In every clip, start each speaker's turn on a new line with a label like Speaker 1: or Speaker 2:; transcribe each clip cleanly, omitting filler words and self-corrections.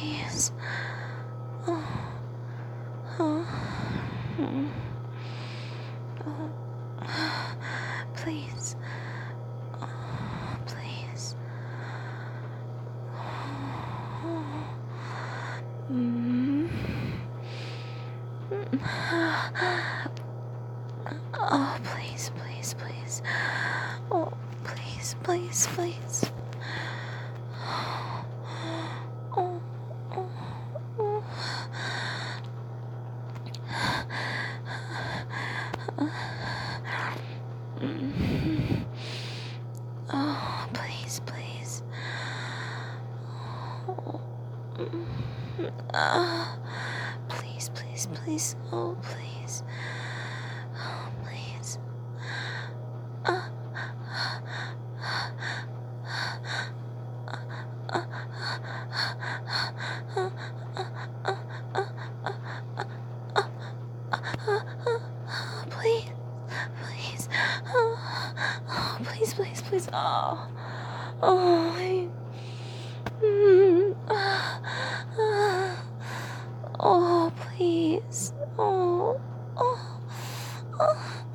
Speaker 1: please. Oh, oh, mm. Oh, please. Oh, please. Mm. Oh, please, please, please. Oh, please, please, please. Oh, oh, oh. Oh, please, please. Oh, please, please, please. Oh, please. Oh, please. Please, please. Oh, please, please, please. Oh, oh, oh, please. Oh, oh, oh,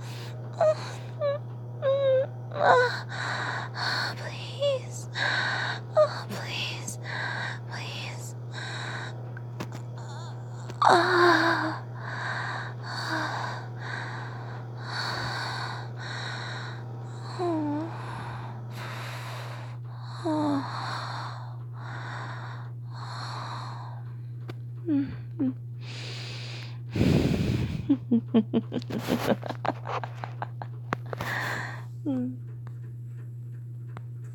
Speaker 1: please. Oh, please, please. Ah. Oh. Oh.